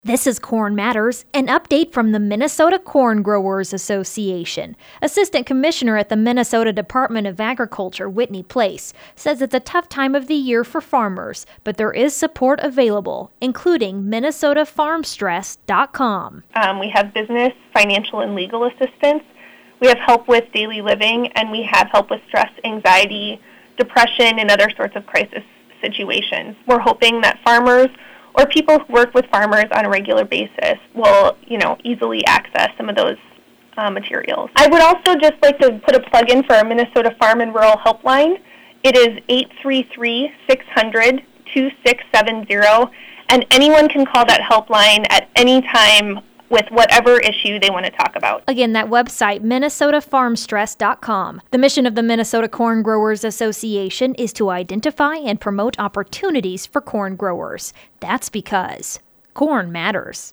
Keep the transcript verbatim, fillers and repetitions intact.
This is Corn Matters, an update from the Minnesota Corn Growers Association. Assistant Commissioner at the Minnesota Department of Agriculture, Whitney Place, says it's a tough time of the year for farmers, but there is support available, including Minnesota Farm Stress dot com. Um, we have business, financial, and legal assistance. We have help with daily living, and we have help with stress, anxiety, depression, and other sorts of crisis situations. We're hoping that farmers or people who work with farmers on a regular basis will, you know, easily access some of those uh, materials. I would also just like to put a plug in for our Minnesota Farm and Rural Helpline. It is eight three three, six hundred, two six seven zero, and anyone can call that helpline at any time with whatever issue they want to talk about. Again, that website, Minnesota Farm Stress dot com. The mission of the Minnesota Corn Growers Association is to identify and promote opportunities for corn growers. That's because corn matters.